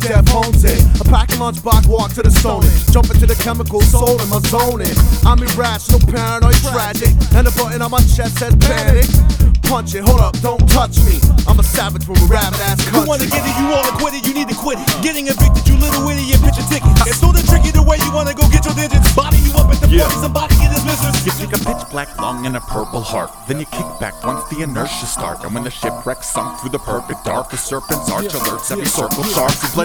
death homes in. A packing lunchbox, walk to the stoning. Jump into the chemical soul in my zoning. I'm irrational, paranoid, tragic. And the button on my chest says panic. Punch it, hold up, don't touch me. I'm a savage from a rabbit ass country. You wanna get it, you wanna quit it, you need to quit it. Getting evicted, you little idiot, pitch a ticket. It's so the tricky the way you wanna go get your digits. Body you up at the party, somebody get his mistress. You take a pitch black lung and a purple heart. Then you kick back once the inertia start. And when the shipwreck sunk through the perfect dark, the serpent's arch alerts every circle sharks.